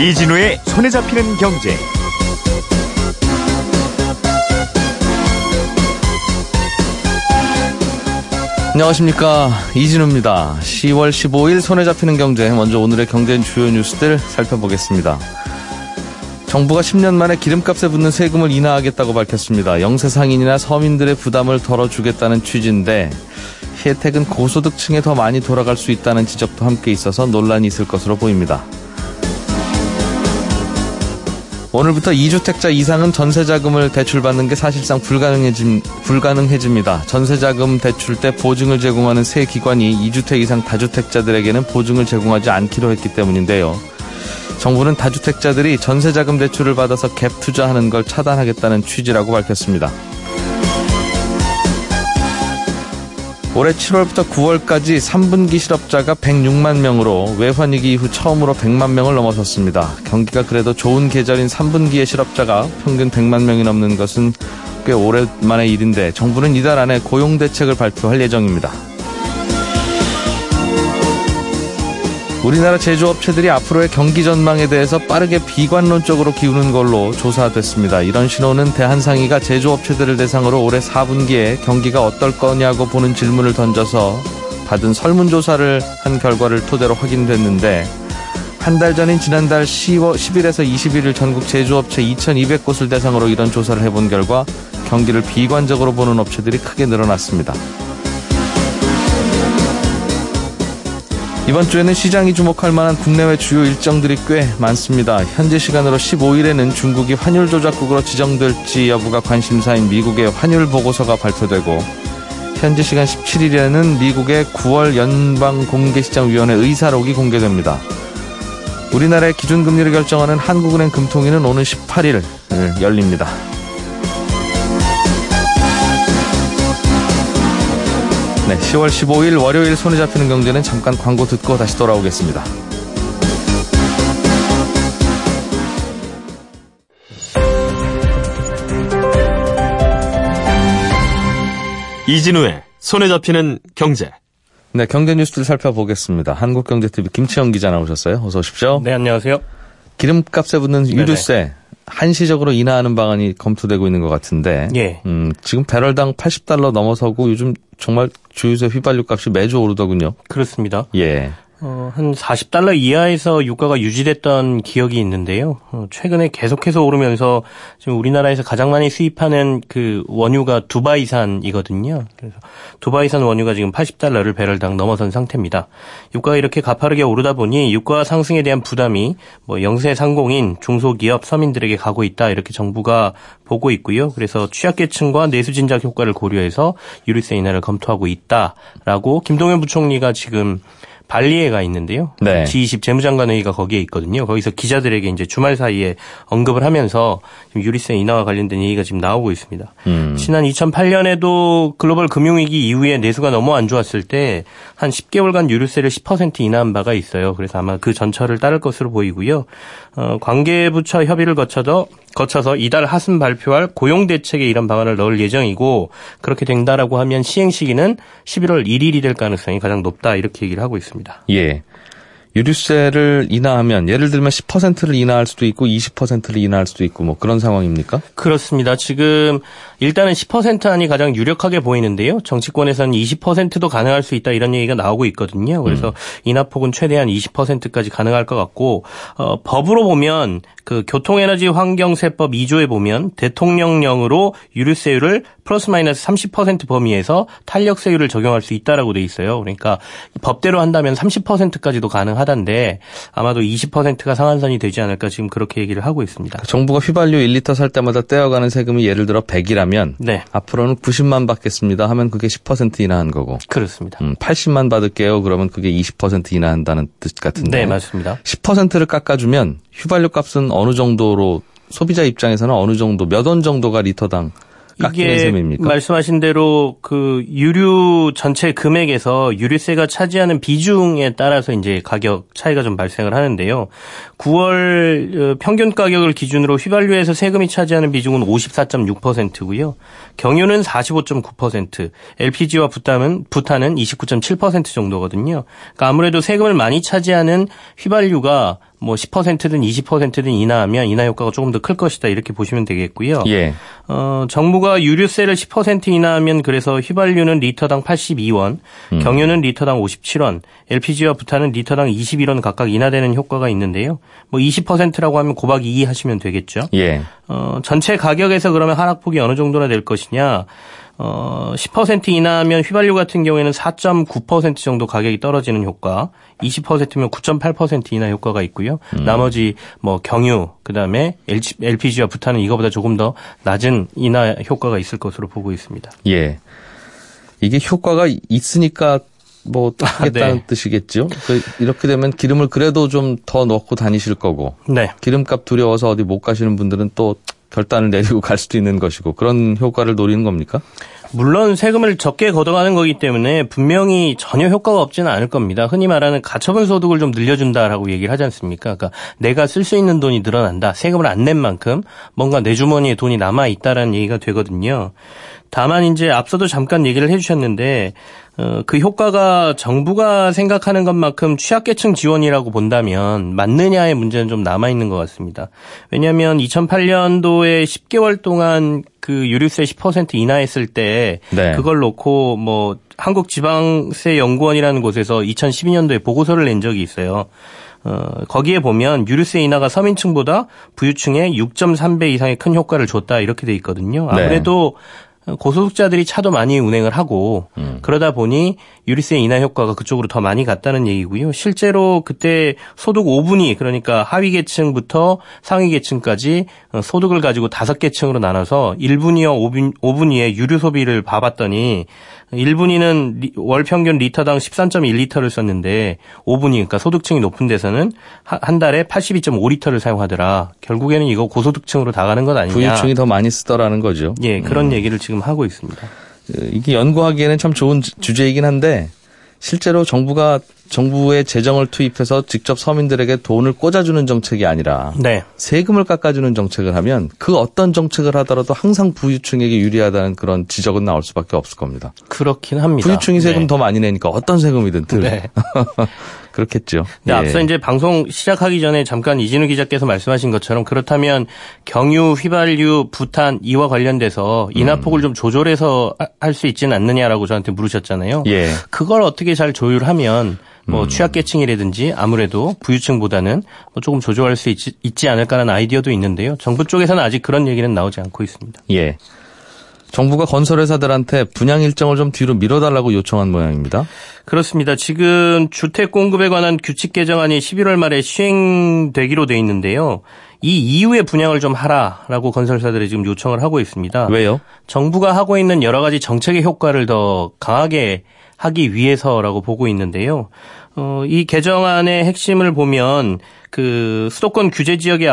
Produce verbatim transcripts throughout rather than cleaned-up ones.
이진우의 손에 잡히는 경제. 안녕하십니까, 이진우입니다. 시월 십오일 손에 잡히는 경제, 먼저 오늘의 경제 주요 뉴스들 살펴보겠습니다. 정부가 십 년 만에 기름값에 붙는 세금을 인하하겠다고 밝혔습니다. 영세 상인이나 서민들의 부담을 덜어주겠다는 취지인데 혜택은 고소득층에 더 많이 돌아갈 수 있다는 지적도 함께 있어서 논란이 있을 것으로 보입니다. 오늘부터 이주택자 이상은 전세자금을 대출받는 게 사실상 불가능해짐, 불가능해집니다. 전세자금 대출 때 보증을 제공하는 세 기관이 이주택 이상 다주택자들에게는 보증을 제공하지 않기로 했기 때문인데요. 정부는 다주택자들이 전세자금 대출을 받아서 갭 투자하는 걸 차단하겠다는 취지라고 밝혔습니다. 올해 칠월부터 구월까지 삼 분기 실업자가 백육만 명으로 외환위기 이후 처음으로 백만 명을 넘어섰습니다. 경기가 그래도 좋은 계절인 삼 분기의 실업자가 평균 백만 명이 넘는 것은 꽤 오랜만의 일인데 정부는 이달 안에 고용대책을 발표할 예정입니다. 우리나라 제조업체들이 앞으로의 경기 전망에 대해서 빠르게 비관론적으로 기우는 걸로 조사됐습니다. 이런 신호는 대한상의가 제조업체들을 대상으로 올해 사 분기에 경기가 어떨 거냐고 보는 질문을 던져서 받은 설문조사를 한 결과를 토대로 확인됐는데, 한 달 전인 지난달 십일에서 이십일일 전국 제조업체 이천이백 곳을 대상으로 이런 조사를 해본 결과 경기를 비관적으로 보는 업체들이 크게 늘어났습니다. 이번 주에는 시장이 주목할 만한 국내외 주요 일정들이 꽤 많습니다. 현지 시간으로 십오일에는 중국이 환율 조작국으로 지정될지 여부가 관심사인 미국의 환율 보고서가 발표되고, 현지 시간 십칠일에는 미국의 구월 연방공개시장위원회 의사록이 공개됩니다. 우리나라의 기준금리를 결정하는 한국은행 금통위는 오는 십팔일 열립니다. 네, 시월 십오일 월요일 손에 잡히는 경제는 잠깐 광고 듣고 다시 돌아오겠습니다. 이진우의 손에 잡히는 경제. 네, 경제 뉴스들 살펴보겠습니다. 한국경제티비 김치영 기자 나오셨어요. 어서 오십시오. 네, 안녕하세요. 기름값에 붙는 유류세 네네. 한시적으로 인하하는 방안이 검토되고 있는 것 같은데, 예. 음, 지금 배럴당 팔십 달러 넘어서고 요즘 정말 주유소 휘발유 값이 매주 오르더군요. 그렇습니다. 예. 어, 한 사십 달러 이하에서 유가가 유지됐던 기억이 있는데요. 어, 최근에 계속해서 오르면서 지금 우리나라에서 가장 많이 수입하는 그 원유가 두바이산이거든요. 그래서 두바이산 원유가 지금 팔십 달러를 배럴당 넘어선 상태입니다. 유가가 이렇게 가파르게 오르다 보니 유가 상승에 대한 부담이 뭐 영세 상공인 중소기업 서민들에게 가고 있다, 이렇게 정부가 보고 있고요. 그래서 취약계층과 내수진작 효과를 고려해서 유류세 인하를 검토하고 있다라고 김동연 부총리가 지금 발리에 가 있는데요. 네. 지 이십 재무장관 회의가 거기에 있거든요. 거기서 기자들에게 이제 주말 사이에 언급을 하면서 지금 유류세 인하와 관련된 얘기가 지금 나오고 있습니다. 음. 지난 이천팔년에도 글로벌 금융위기 이후에 내수가 너무 안 좋았을 때 한 십 개월간 유류세를 십 퍼센트 인하한 바가 있어요. 그래서 아마 그 전철을 따를 것으로 보이고요. 어, 관계부처 협의를 거쳐서 거쳐서 이달 하순 발표할 고용대책에 이런 방안을 넣을 예정이고, 그렇게 된다라고 하면 시행 시기는 십일월 일일이 될 가능성이 가장 높다, 이렇게 얘기를 하고 있습니다. 예. 유류세를 인하하면 예를 들면 십 퍼센트를 인하할 수도 있고 이십 퍼센트를 인하할 수도 있고 뭐 그런 상황입니까? 그렇습니다. 지금 일단은 십 퍼센트 안이 가장 유력하게 보이는데요. 정치권에서는 이십 퍼센트도 가능할 수 있다, 이런 얘기가 나오고 있거든요. 그래서 음. 인하폭은 최대한 이십 퍼센트까지 가능할 것 같고, 어, 법으로 보면 그 교통에너지 환경세법 이 조에 보면 대통령령으로 유류세율을 플러스 마이너스 삼십 퍼센트 범위에서 탄력세율을 적용할 수 있다라고 돼 있어요. 그러니까 법대로 한다면 삼십 퍼센트까지도 가능하단데 아마도 이십 퍼센트가 상한선이 되지 않을까, 지금 그렇게 얘기를 하고 있습니다. 정부가 휘발유 일 리터 살 때마다 떼어가는 세금이 예를 들어 백이라면 네. 앞으로는 구십만 받겠습니다 하면 그게 십 퍼센트 인하한 거고. 그렇습니다. 음, 팔십만 받을게요 그러면 그게 이십 퍼센트 인하한다는 뜻 같은데. 네, 맞습니다. 십 퍼센트를 깎아주면 휘발유 값은 어느 정도로, 소비자 입장에서는 어느 정도, 몇 원 정도가 리터당 깎이는 셈입니까? 말씀하신 대로 그 유류 전체 금액에서 유류세가 차지하는 비중에 따라서 이제 가격 차이가 좀 발생을 하는데요. 구월 평균 가격을 기준으로 휘발유에서 세금이 차지하는 비중은 오십사 점 육 퍼센트고요. 경유는 사십오 점 구 퍼센트, 엘피지와 부탄은, 부탄은 이십구 점 칠 퍼센트 정도거든요. 그러니까 아무래도 세금을 많이 차지하는 휘발유가 뭐 십 퍼센트든 이십 퍼센트든 인하하면 인하 효과가 조금 더 클 것이다 이렇게 보시면 되겠고요. 예. 어, 정부가 유류세를 십 퍼센트 인하하면 그래서 휘발유는 리터당 팔십이 원, 음. 경유는 리터당 오십칠 원, 엘피지와 부탄은 리터당 이십일 원 각각 인하되는 효과가 있는데요. 뭐 이십 퍼센트라고 하면 곱하기 이 하시면 되겠죠. 예. 어, 전체 가격에서 그러면 하락폭이 어느 정도나 될 것이냐. 어, 십 퍼센트 인하하면 휘발유 같은 경우에는 사 점 구 퍼센트 정도 가격이 떨어지는 효과, 이십 퍼센트면 구 점 팔 퍼센트 인하 효과가 있고요. 음. 나머지 뭐 경유, 그다음에 엘피지와 부탄은 이거보다 조금 더 낮은 인하 효과가 있을 것으로 보고 있습니다. 예. 이게 효과가 있으니까 뭐 하겠다는 아, 네. 뜻이겠죠. 그 이렇게 되면 기름을 그래도 좀 더 넣고 다니실 거고. 네. 기름값 두려워서 어디 못 가시는 분들은 또 결단을 내리고 갈 수도 있는 것이고 그런 효과를 노리는 겁니까? 물론 세금을 적게 걷어가는 거기 때문에 분명히 전혀 효과가 없지는 않을 겁니다. 흔히 말하는 가처분 소득을 좀 늘려준다라고 얘기를 하지 않습니까? 그러니까 내가 쓸 수 있는 돈이 늘어난다. 세금을 안 낸 만큼 뭔가 내 주머니에 돈이 남아있다라는 얘기가 되거든요. 다만 이제 앞서도 잠깐 얘기를 해 주셨는데 어, 그 효과가 정부가 생각하는 것만큼 취약계층 지원이라고 본다면 맞느냐의 문제는 좀 남아있는 것 같습니다. 왜냐하면 이천팔 년도에 십 개월 동안 그 유류세 십 퍼센트 인하했을 때 네. 그걸 놓고 뭐 한국지방세연구원이라는 곳에서 이천십이 년도에 보고서를 낸 적이 있어요. 어, 거기에 보면 유류세 인하가 서민층보다 부유층에 육 점 삼 배 이상의 큰 효과를 줬다 이렇게 돼 있거든요. 아무래도 네. 고소득자들이 차도 많이 운행을 하고 음. 그러다 보니 유류세 인하 효과가 그쪽으로 더 많이 갔다는 얘기고요. 실제로 그때 소득 오 분위 그러니까 하위 계층부터 상위 계층까지 소득을 가지고 다섯 계층으로 나눠서 일 분위와 오 분위의 유류 소비를 봐봤더니 일 분위는 월 평균 리터당 십삼 점 일 리터를 썼는데 오 분위 그러니까 소득층이 높은 데서는 한 달에 팔십이 점 오 리터를 사용하더라. 결국에는 이거 고소득층으로 다 가는 것 아니냐. 부유층이 더 많이 쓰더라는 거죠. 예, 그런 음. 얘기를 지금 하고 있습니다. 이게 연구하기에는 참 좋은 주제이긴 한데 실제로 정부가 정부의 재정을 투입해서 직접 서민들에게 돈을 꽂아주는 정책이 아니라 네. 세금을 깎아주는 정책을 하면 그 어떤 정책을 하더라도 항상 부유층에게 유리하다는 그런 지적은 나올 수밖에 없을 겁니다. 그렇긴 합니다. 부유층이 세금 네. 더 많이 내니까 어떤 세금이든 들. 네. 그렇겠죠. 네, 예. 앞서 이제 방송 시작하기 전에 잠깐 이진우 기자께서 말씀하신 것처럼 그렇다면 경유, 휘발유, 부탄 이와 관련돼서 인하폭을 음. 좀 조절해서 할 수 있지는 않느냐라고 저한테 물으셨잖아요. 예. 그걸 어떻게 잘 조율하면 뭐 음. 취약계층이라든지 아무래도 부유층보다는 뭐 조금 조절할 수 있지, 있지 않을까라는 아이디어도 있는데요. 정부 쪽에서는 아직 그런 얘기는 나오지 않고 있습니다. 예. 정부가 건설회사들한테 분양 일정을 좀 뒤로 미뤄달라고 요청한 모양입니다. 그렇습니다. 지금 주택 공급에 관한 규칙 개정안이 십일월 말에 시행되기로 돼 있는데요. 이 이후에 분양을 좀 하라라고 건설사들이 지금 요청을 하고 있습니다. 왜요? 정부가 하고 있는 여러 가지 정책의 효과를 더 강하게 하기 위해서라고 보고 있는데요. 어, 이 개정안의 핵심을 보면 그 수도권 규제 지역의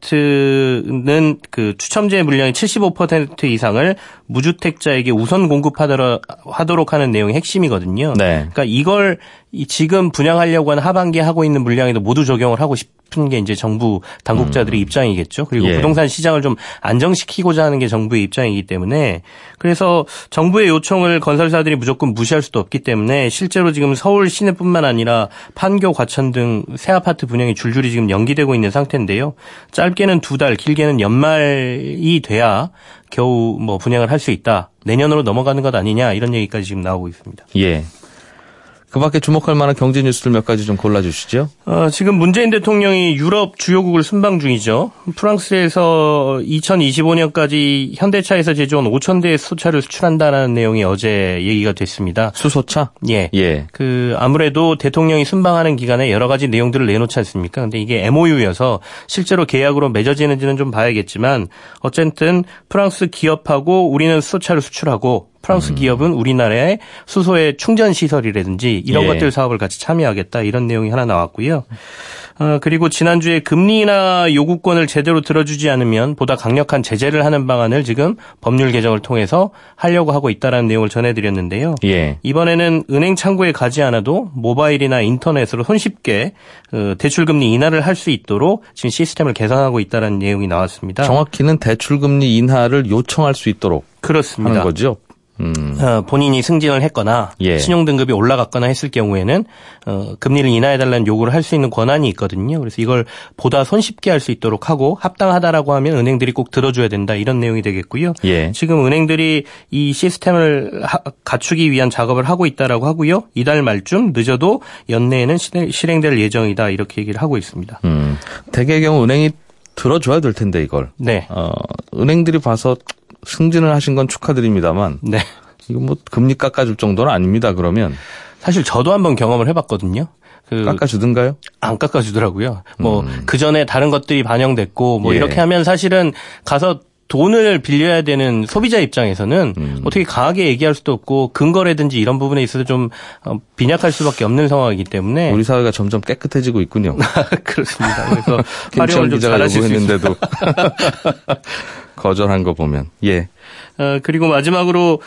아파트는 그 추첨제 물량의 칠십오 퍼센트 이상을 무주택자에게 우선 공급하도록 하는 내용이 핵심이거든요. 네. 그러니까 이걸 지금 분양하려고 하는 하반기에 하고 있는 물량에도 모두 적용을 하고 싶은 게 이제 정부 당국자들의 음. 입장이겠죠. 그리고 예. 부동산 시장을 좀 안정시키고자 하는 게 정부의 입장이기 때문에 그래서 정부의 요청을 건설사들이 무조건 무시할 수도 없기 때문에 실제로 지금 서울 시내뿐만 아니라 판교, 과천 등 새 아파트 분양이 줄줄이 지금 연기되고 있는 상태인데요. 짧게는 두 달, 길게는 연말이 돼야 겨우 뭐 분양을 할 수 있다. 내년으로 넘어가는 것 아니냐 이런 얘기까지 지금 나오고 있습니다. 예. 그 밖에 주목할 만한 경제 뉴스들 몇 가지 좀 골라주시죠. 어, 지금 문재인 대통령이 유럽 주요국을 순방 중이죠. 프랑스에서 이천이십오 년까지 현대차에서 제조한 오천 대의 수소차를 수출한다는 내용이 어제 얘기가 됐습니다. 수소차? 예. 예. 그 아무래도 대통령이 순방하는 기간에 여러 가지 내용들을 내놓지 않습니까? 근데 이게 엠오유여서 실제로 계약으로 맺어지는지는 좀 봐야겠지만 어쨌든 프랑스 기업하고 우리는 수소차를 수출하고 프랑스 음. 기업은 우리나라의 수소의 충전 시설이라든지 이런 예. 것들 사업을 같이 참여하겠다 이런 내용이 하나 나왔고요. 어, 그리고 지난주에 금리 인하 요구권을 제대로 들어주지 않으면 보다 강력한 제재를 하는 방안을 지금 법률 개정을 통해서 하려고 하고 있다라는 내용을 전해드렸는데요. 예. 이번에는 은행 창구에 가지 않아도 모바일이나 인터넷으로 손쉽게 어, 대출금리 인하를 할 수 있도록 지금 시스템을 개선하고 있다는 내용이 나왔습니다. 정확히는 대출금리 인하를 요청할 수 있도록 그렇습니다. 하는 거죠. 음. 어, 본인이 승진을 했거나 예. 신용등급이 올라갔거나 했을 경우에는 어, 금리를 인하해달라는 요구를 할 수 있는 권한이 있거든요. 그래서 이걸 보다 손쉽게 할 수 있도록 하고 합당하다라고 하면 은행들이 꼭 들어줘야 된다 이런 내용이 되겠고요. 예. 지금 은행들이 이 시스템을 하, 갖추기 위한 작업을 하고 있다라고 하고요. 이달 말쯤 늦어도 연내에는 실행, 실행될 예정이다 이렇게 얘기를 하고 있습니다. 음. 대개의 경우 은행이 들어줘야 될 텐데 이걸. 네. 어, 은행들이 봐서 승진을 하신 건 축하드립니다만. 네. 이거 뭐 금리 깎아줄 정도는 아닙니다. 그러면 사실 저도 한번 경험을 해봤거든요. 그 깎아주든가요? 안 깎아주더라고요. 뭐 음. 그 전에 다른 것들이 반영됐고 뭐 예. 이렇게 하면 사실은 가서 돈을 빌려야 되는 소비자 입장에서는 음. 어떻게 강하게 얘기할 수도 없고 근거라든지 이런 부분에 있어서 좀 빈약할 수밖에 없는 상황이기 때문에 우리 사회가 점점 깨끗해지고 있군요. 그렇습니다. 그래서 김치현 활용을 좀 기자가 잘하실 수 있습니다. 요구했는데도 거절한 거 보면 예. 어, 그리고 마지막으로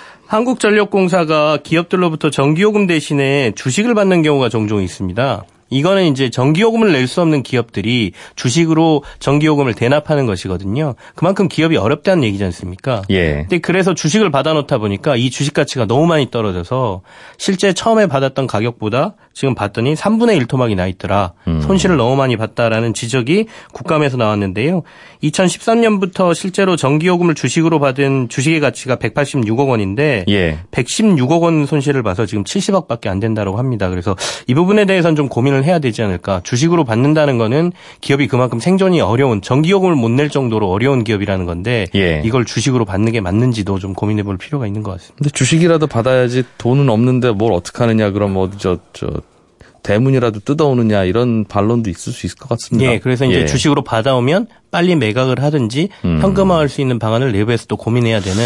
한국전력공사가 기업들로부터 전기요금 대신에 주식을 받는 경우가 종종 있습니다. 이거는 이제 전기요금을 낼 수 없는 기업들이 주식으로 전기요금을 대납하는 것이거든요. 그만큼 기업이 어렵다는 얘기지 않습니까? 예. 근데 그래서 주식을 받아놓다 보니까 이 주식 가치가 너무 많이 떨어져서 실제 처음에 받았던 가격보다 지금 봤더니 삼분의 일 토막이 나 있더라. 음. 손실을 너무 많이 봤다라는 지적이 국감에서 나왔는데요. 이천십삼 년부터 실제로 전기요금을 주식으로 받은 주식의 가치가 백팔십육억 원인데 예. 백십육억 원 손실을 봐서 지금 칠십억밖에 안 된다고 합니다. 그래서 이 부분에 대해서는 좀 고민을 해야 되지 않을까. 주식으로 받는다는 거는 기업이 그만큼 생존이 어려운 전기요금을 못 낼 정도로 어려운 기업이라는 건데 예. 이걸 주식으로 받는 게 맞는지도 좀 고민해 볼 필요가 있는 것 같습니다. 근데 주식이라도 받아야지 돈은 없는데 뭘 어떻게 하느냐 그럼 어디 저, 저 대문이라도 뜯어오느냐 이런 반론도 있을 수 있을 것 같습니다. 예, 그래서 이제 예. 주식으로 받아오면 빨리 매각을 하든지 음. 현금화할 수 있는 방안을 내부에서 또 고민해야 되는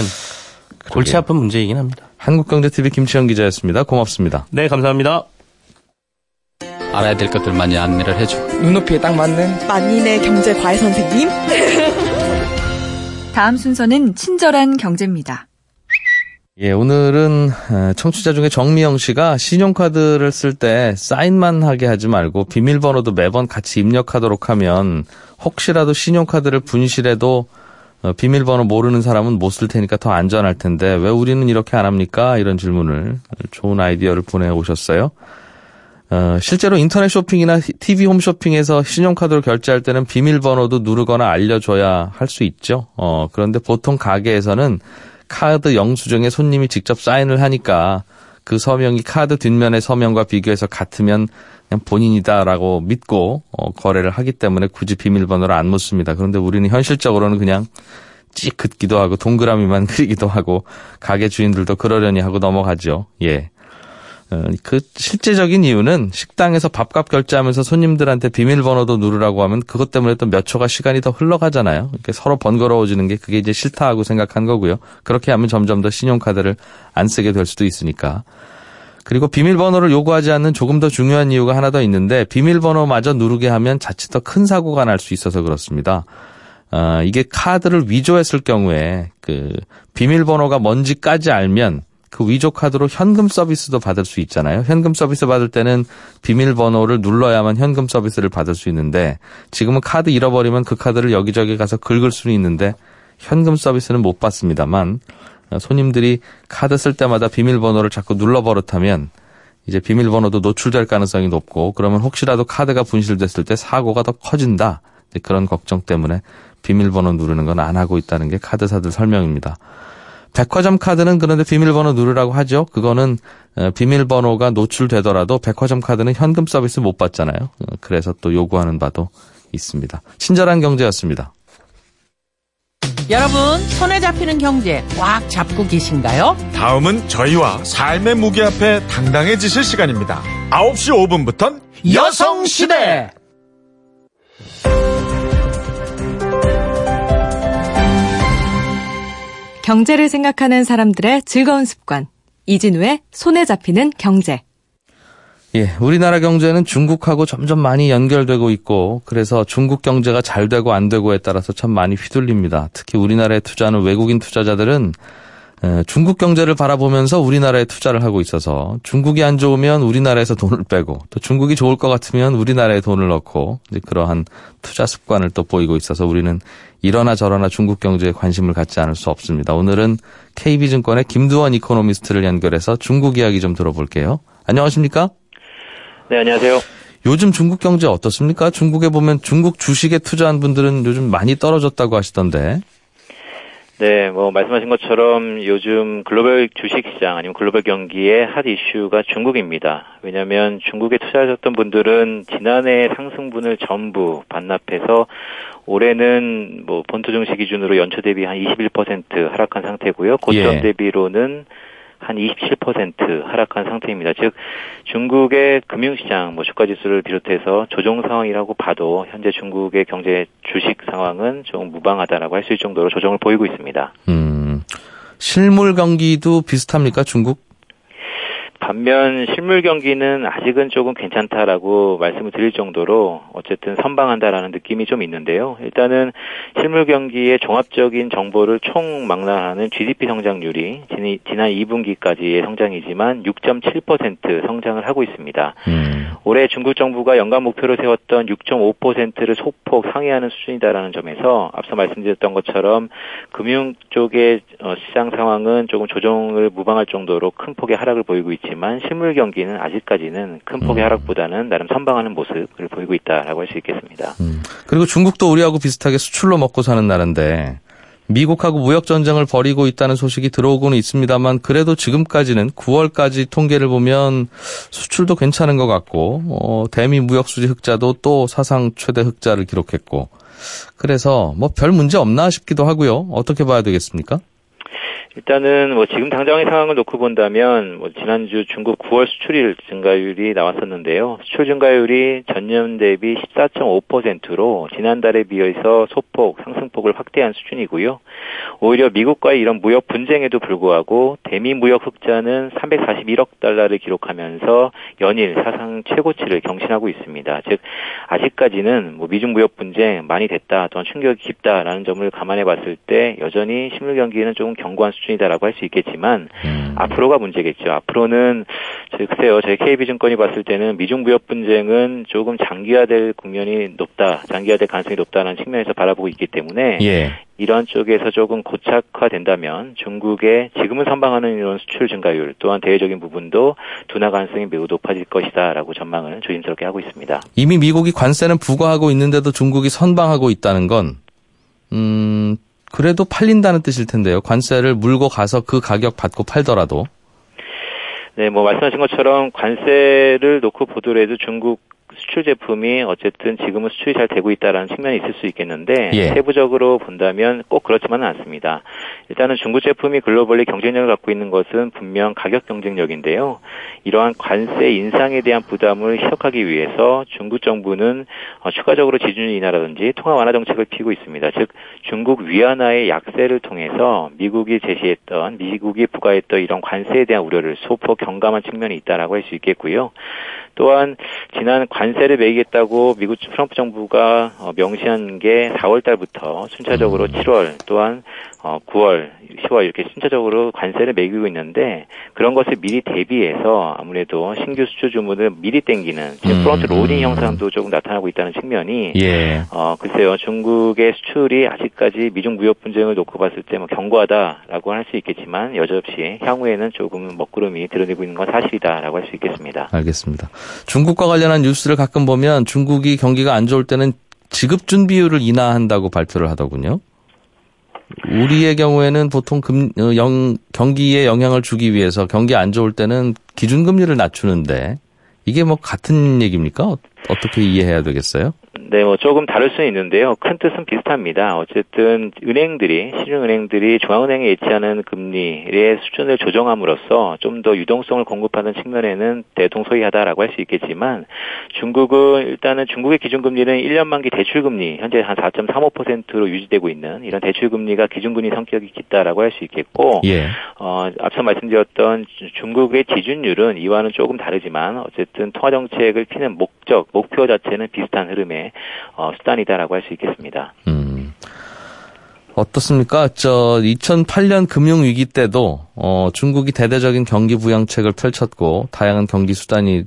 골치 아픈 문제이긴 합니다. 한국경제티비 김치현 기자였습니다. 고맙습니다. 네, 감사합니다. 알아야 될 것들 많이 안내를 해줘. 눈높이에 딱 맞는 만인의 경제 과외 선생님. 다음 순서는 친절한 경제입니다. 예, 오늘은 청취자 중에 정미영 씨가 신용카드를 쓸 때 사인만 하게 하지 말고 비밀번호도 매번 같이 입력하도록 하면 혹시라도 신용카드를 분실해도 비밀번호 모르는 사람은 못 쓸 테니까 더 안전할 텐데 왜 우리는 이렇게 안 합니까? 이런 질문을 좋은 아이디어를 보내오셨어요. 어, 실제로 인터넷 쇼핑이나 티비 홈쇼핑에서 신용카드로 결제할 때는 비밀번호도 누르거나 알려줘야 할 수 있죠. 어, 그런데 보통 가게에서는 카드 영수증에 손님이 직접 사인을 하니까 그 서명이 카드 뒷면의 서명과 비교해서 같으면 그냥 본인이다라고 믿고 어, 거래를 하기 때문에 굳이 비밀번호를 안 묻습니다. 그런데 우리는 현실적으로는 그냥 찍 긋기도 하고 동그라미만 그리기도 하고 가게 주인들도 그러려니 하고 넘어가죠. 예. 그 실제적인 이유는 식당에서 밥값 결제하면서 손님들한테 비밀번호도 누르라고 하면 그것 때문에 또 몇 초가 시간이 더 흘러가잖아요. 이렇게 서로 번거로워지는 게 그게 이제 싫다 하고 생각한 거고요. 그렇게 하면 점점 더 신용카드를 안 쓰게 될 수도 있으니까. 그리고 비밀번호를 요구하지 않는 조금 더 중요한 이유가 하나 더 있는데 비밀번호마저 누르게 하면 자칫 더 큰 사고가 날 수 있어서 그렇습니다. 어, 이게 카드를 위조했을 경우에 그 비밀번호가 뭔지까지 알면 그 위조 카드로 현금 서비스도 받을 수 있잖아요. 현금 서비스 받을 때는 비밀번호를 눌러야만 현금 서비스를 받을 수 있는데 지금은 카드 잃어버리면 그 카드를 여기저기 가서 긁을 수는 있는데 현금 서비스는 못 받습니다만 손님들이 카드 쓸 때마다 비밀번호를 자꾸 눌러버릇하면 이제 비밀번호도 노출될 가능성이 높고 그러면 혹시라도 카드가 분실됐을 때 사고가 더 커진다. 그런 걱정 때문에 비밀번호 누르는 건 안 하고 있다는 게 카드사들 설명입니다. 백화점 카드는 그런데 비밀번호 누르라고 하죠. 그거는 비밀번호가 노출되더라도 백화점 카드는 현금 서비스 못 받잖아요. 그래서 또 요구하는 바도 있습니다. 친절한 경제였습니다. 여러분, 손에 잡히는 경제 꽉 잡고 계신가요? 다음은 저희와 삶의 무게 앞에 당당해지실 시간입니다. 아홉 시 오 분부터는 여성시대! 경제를 생각하는 사람들의 즐거운 습관. 이진우의 손에 잡히는 경제. 예, 우리나라 경제는 중국하고 점점 많이 연결되고 있고 그래서 중국 경제가 잘 되고 안 되고에 따라서 참 많이 휘둘립니다. 특히 우리나라에 투자하는 외국인 투자자들은 에, 중국 경제를 바라보면서 우리나라에 투자를 하고 있어서 중국이 안 좋으면 우리나라에서 돈을 빼고 또 중국이 좋을 것 같으면 우리나라에 돈을 넣고 이제 그러한 투자 습관을 또 보이고 있어서 우리는 이러나 저러나 중국 경제에 관심을 갖지 않을 수 없습니다. 오늘은 케이비증권의 김두원 이코노미스트를 연결해서 중국 이야기 좀 들어볼게요. 안녕하십니까? 네, 안녕하세요. 요즘 중국 경제 어떻습니까? 중국에 보면 중국 주식에 투자한 분들은 요즘 많이 떨어졌다고 하시던데. 네, 뭐 말씀하신 것처럼 요즘 글로벌 주식시장 아니면 글로벌 경기의 핫 이슈가 중국입니다. 왜냐하면 중국에 투자하셨던 분들은 지난해 상승분을 전부 반납해서 올해는 뭐 본토 증시 기준으로 연초 대비 한 이십일 퍼센트 하락한 상태고요. 고점 예. 대비로는 한 이십칠 퍼센트 하락한 상태입니다. 즉 중국의 금융시장, 뭐 주가지수를 비롯해서 조정 상황이라고 봐도 현재 중국의 경제 주식 상황은 좀 무방하다라고 할 수 있을 정도로 조정을 보이고 있습니다. 음, 실물 경기도 비슷합니까, 중국? 반면 실물 경기는 아직은 조금 괜찮다라고 말씀을 드릴 정도로 어쨌든 선방한다라는 느낌이 좀 있는데요. 일단은 실물 경기의 종합적인 정보를 총망라하는 지디피 성장률이 지난 이 분기까지의 성장이지만 육 점 칠 퍼센트 성장을 하고 있습니다. 음. 올해 중국 정부가 연간 목표로 세웠던 육 점 오 퍼센트를 소폭 상회하는 수준이다라는 점에서 앞서 말씀드렸던 것처럼 금융 쪽의 시장 상황은 조금 조정을 무방할 정도로 큰 폭의 하락을 보이고 있지 만 실물 경기는 아직까지는 큰 폭의 하락보다는 나름 선방하는 모습을 보이고 있다라고 할 수 있겠습니다. 음. 그리고 중국도 우리하고 비슷하게 수출로 먹고 사는 나라인데 미국하고 무역 전쟁을 벌이고 있다는 소식이 들어오고는 있습니다만 그래도 지금까지는 구월까지 통계를 보면 수출도 괜찮은 것 같고 어, 대미 무역 수지 흑자도 또 사상 최대 흑자를 기록했고 그래서 뭐 별 문제 없나 싶기도 하고요. 어떻게 봐야 되겠습니까? 일단은 뭐 지금 당장의 상황을 놓고 본다면 뭐 지난주 중국 구월 수출일 증가율이 나왔었는데요. 수출 증가율이 전년 대비 십사 점 오 퍼센트로 지난달에 비해서 소폭 상승폭을 확대한 수준이고요. 오히려 미국과의 이런 무역 분쟁에도 불구하고 대미 무역 흑자는 삼백사십일억 달러를 기록하면서 연일 사상 최고치를 경신하고 있습니다. 즉 아직까지는 뭐 미중 무역 분쟁 많이 됐다 또한 충격이 깊다라는 점을 감안해 봤을 때 여전히 실물 경기는 조금 견고한 수준이다라고 할 수 있겠지만 음. 앞으로가 문제겠죠. 앞으로는 글쎄요. 저희 케이비증권이 봤을 때는 미중 무역 분쟁은 조금 장기화될 국면이 높다. 장기화될 가능성이 높다는 측면에서 바라보고 있기 때문에 예. 이런 쪽에서 조금 고착화된다면 중국의 지금은 선방하는 이런 수출 증가율 또한 대외적인 부분도 둔화 가능성이 매우 높아질 것이다라고 전망을 조심스럽게 하고 있습니다. 이미 미국이 관세는 부과하고 있는데도 중국이 선방하고 있다는 건 음, 그래도 팔린다는 뜻일 텐데요. 관세를 물고 가서 그 가격 받고 팔더라도. 네, 뭐 말씀하신 것처럼 관세를 놓고 보더라도 중국 수출 제품이 어쨌든 지금은 수출이 잘 되고 있다라는 측면이 있을 수 있겠는데 예. 세부적으로 본다면 꼭 그렇지만은 않습니다. 일단은 중국 제품이 글로벌리 경쟁력을 갖고 있는 것은 분명 가격 경쟁력인데요. 이러한 관세 인상에 대한 부담을 희석하기 위해서 중국 정부는 추가적으로 지준율 인하라든지 통화 완화 정책을 피우고 있습니다. 즉 중국 위안화의 약세를 통해서 미국이 제시했던 미국이 부과했던 이런 관세에 대한 우려를 소폭 경감한 측면이 있다라고 할 수 있겠고요. 또한 지난 관세를 매기겠다고 미국 트럼프 정부가 명시한 게 사월 달부터 순차적으로 칠월 또한 구월, 시월 이렇게 순차적으로 관세를 매기고 있는데 그런 것을 미리 대비해서 아무래도 신규 수출 주문을 미리 땡기는 프론트 로딩 현상도 조금 나타나고 있다는 측면이 예. 어 글쎄요 중국의 수출이 아직까지 미중 무역 분쟁을 놓고 봤을 때 뭐 견고하다라고 할 수 있겠지만 여전히 향후에는 조금 먹구름이 드러내고 있는 건 사실이다라고 할 수 있겠습니다. 알겠습니다. 중국과 관련한 뉴스를 가끔 보면 중국이 경기가 안 좋을 때는 지급준 비율을 인하한다고 발표를 하더군요. 우리의 경우에는 보통 금, 영, 경기에 영향을 주기 위해서 경기 안 좋을 때는 기준금리를 낮추는데 이게 뭐 같은 얘기입니까? 어떻게 이해해야 되겠어요? 네, 뭐 조금 다를 수는 있는데요. 큰 뜻은 비슷합니다. 어쨌든 은행들이 시중은행들이 중앙은행이 예치하는 금리의 수준을 조정함으로써 좀 더 유동성을 공급하는 측면에는 대동소이하다라고 할 수 있겠지만 중국은 일단은 중국의 기준금리는 일 년 만기 대출금리 현재 한 사 점 삼오 퍼센트로 유지되고 있는 이런 대출금리가 기준금리 성격이 깊다라고 할 수 있겠고 예. 어, 앞서 말씀드렸던 중국의 지준율은 이와는 조금 다르지만 어쨌든 통화정책을 피는 목적, 목표 자체는 비슷한 흐름의 어, 수단이다라고 할 수 있겠습니다. 음. 어떻습니까? 저 이천팔 년 금융위기 때도 어, 중국이 대대적인 경기 부양책을 펼쳤고 다양한 경기 수단이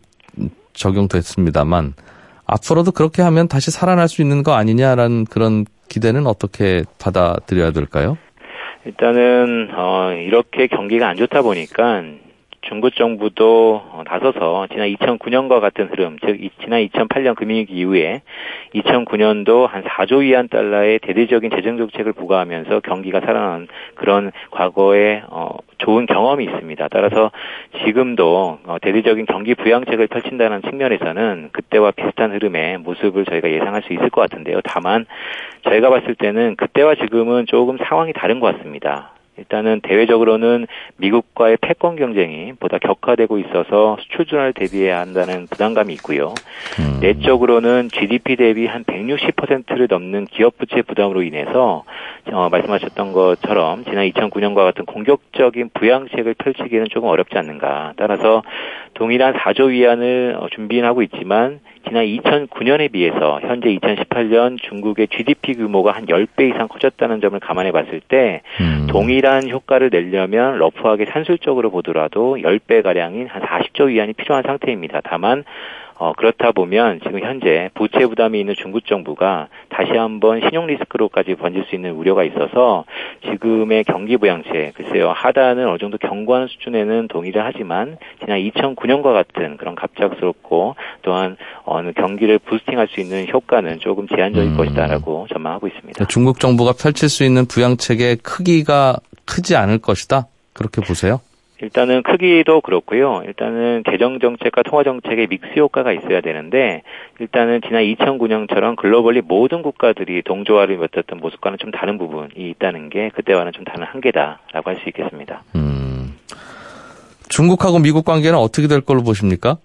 적용됐습니다만 앞으로도 그렇게 하면 다시 살아날 수 있는 거 아니냐라는 그런 기대는 어떻게 받아들여야 될까요? 일단은 어, 이렇게 경기가 안 좋다 보니까 중국 정부도 나서서 지난 이천구 년과 같은 흐름, 즉 지난 이천팔 년 금융위기 이후에 이천구 년도 한 사조 위안 달러의 대대적인 재정 정책을 부과하면서 경기가 살아난 그런 과거의 어, 좋은 경험이 있습니다. 따라서 지금도 어, 대대적인 경기 부양책을 펼친다는 측면에서는 그때와 비슷한 흐름의 모습을 저희가 예상할 수 있을 것 같은데요. 다만 저희가 봤을 때는 그때와 지금은 조금 상황이 다른 것 같습니다. 일단은 대외적으로는 미국과의 패권 경쟁이 보다 격화되고 있어서 수출 둔화를 대비해야 한다는 부담감이 있고요. 음. 내적으로는 지디피 대비 한 백육십 퍼센트를 넘는 기업 부채 부담으로 인해서 어, 말씀하셨던 것처럼 지난 이천구 년과 같은 공격적인 부양책을 펼치기는 조금 어렵지 않는가. 따라서 동일한 사조 위안을 어, 준비하고 있지만 지난 이천구 년에 비해서 현재 이천십팔 년 중국의 지디피 규모가 한 십 배 이상 커졌다는 점을 감안해 봤을 때 음. 동일한 효과를 내려면 러프하게 산술적으로 보더라도 십 배가량인 한 사십조 위안이 필요한 상태입니다. 다만 어, 그렇다 보면 지금 현재 부채 부담이 있는 중국 정부가 다시 한번 신용 리스크로까지 번질 수 있는 우려가 있어서 지금의 경기 부양책, 글쎄요, 하단은 어느 정도 경고하는 수준에는 동의를 하지만 지난 이천구 년과 같은 그런 갑작스럽고 또한 어느 경기를 부스팅할 수 있는 효과는 조금 제한적일 음. 것이다라고 전망하고 있습니다. 중국 정부가 펼칠 수 있는 부양책의 크기가 크지 않을 것이다? 그렇게 보세요? 일단은 크기도 그렇고요. 일단은 재정정책과 통화정책의 믹스 효과가 있어야 되는데 일단은 지난 이천구 년처럼 글로벌리 모든 국가들이 동조화를 맺었던 모습과는 좀 다른 부분이 있다는 게 그때와는 좀 다른 한계다라고 할 수 있겠습니다. 음, 중국하고 미국 관계는 어떻게 될 걸로 보십니까?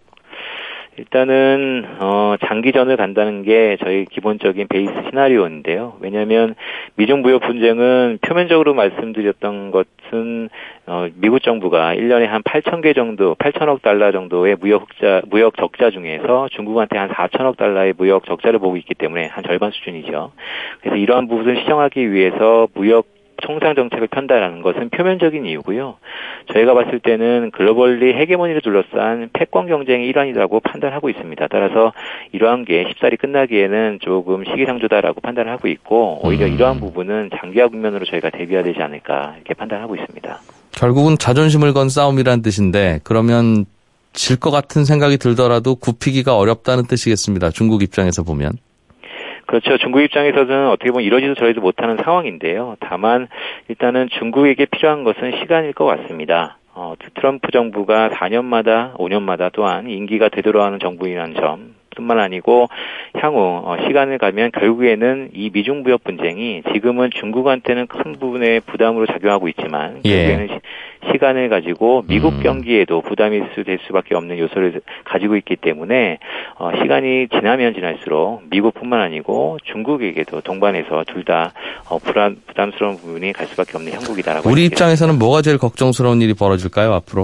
일단은 어 장기전을 간다는 게 저희 기본적인 베이스 시나리오인데요. 왜냐하면 미중 무역 분쟁은 표면적으로 말씀드렸던 것은 어 미국 정부가 일 년에 한 팔천 개 정도, 팔천억 달러 정도의 무역 흑자, 무역 적자 중에서 중국한테 한 사천억 달러의 무역 적자를 보고 있기 때문에 한 절반 수준이죠. 그래서 이러한 부분을 시정하기 위해서 무역 총상 정책을 편다라는 것은 표면적인 이유고요. 저희가 봤을 때는 글로벌리 헤게모니를 둘러싼 패권 경쟁의 일환이라고 판단하고 있습니다. 따라서 이러한 게 쉽사리 끝나기에는 조금 시기상조다라고 판단을 하고 있고 오히려 이러한 부분은 장기화 국면으로 저희가 대비해야 되지 않을까 이렇게 판단하고 있습니다. 결국은 자존심을 건 싸움이란 뜻인데 그러면 질 것 같은 생각이 들더라도 굽히기가 어렵다는 뜻이겠습니다. 중국 입장에서 보면. 그렇죠. 중국 입장에서는 어떻게 보면 이러지도 저러지도 못하는 상황인데요. 다만 일단은 중국에게 필요한 것은 시간일 것 같습니다. 어, 트럼프 정부가 사 년마다 오 년마다 또한 임기가 되돌아가는 정부이라는 점 뿐만 아니고 향후 어, 시간을 가면 결국에는 이 미중 무역 분쟁이 지금은 중국한테는 큰 부분의 부담으로 작용하고 있지만 예. 결국에는 시, 시간을 가지고 미국 음. 경기에도 부담이 될 수밖에 없는 요소를 가지고 있기 때문에 어, 시간이 지나면 지날수록 미국뿐만 아니고 중국에게도 동반해서 둘 다 어, 부담, 부담스러운 부분이 갈 수밖에 없는 형국이다라고. 우리 입장에서는 뭐가 제일 걱정스러운 일이 벌어질까요 앞으로?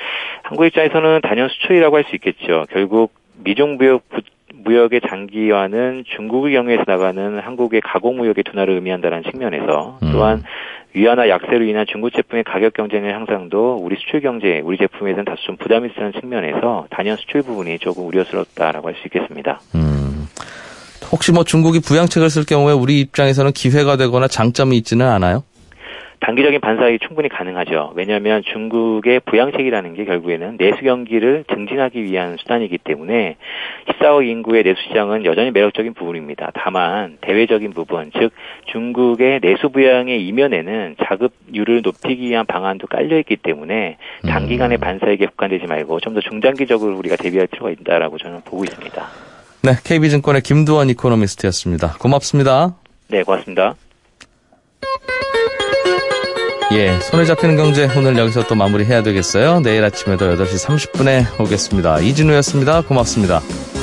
한국 입장에서는 단연 수출이라고 할 수 있겠죠. 결국 미중 무역 무역의 장기화는 중국의 경우에서 나가는 한국의 가공 무역의 둔화를 의미한다는 측면에서 음. 또한 위안화 약세로 인한 중국 제품의 가격 경쟁의 향상도 우리 수출 경제, 우리 제품에서는 다소 좀 부담이 있는 측면에서 단연 수출 부분이 조금 우려스럽다라고 할 수 있겠습니다. 음. 혹시 뭐 중국이 부양책을 쓸 경우에 우리 입장에서는 기회가 되거나 장점이 있지는 않아요? 단기적인 반사이 충분히 가능하죠. 왜냐하면 중국의 부양책이라는 게 결국에는 내수 경기를 증진하기 위한 수단이기 때문에 십사억 인구의 내수 시장은 여전히 매력적인 부분입니다. 다만 대외적인 부분, 즉 중국의 내수 부양의 이면에는 자급률을 높이기 위한 방안도 깔려있기 때문에 단기간의 반사에게 국한되지 말고 좀 더 중장기적으로 우리가 대비할 필요가 있다라고 저는 보고 있습니다. 네, 케이비증권의 김두원 이코노미스트였습니다. 고맙습니다. 네, 고맙습니다. 예, 손에 잡히는 경제 오늘 여기서 또 마무리해야 되겠어요. 내일 아침에도 여덟 시 삼십 분에 오겠습니다. 이진우였습니다. 고맙습니다.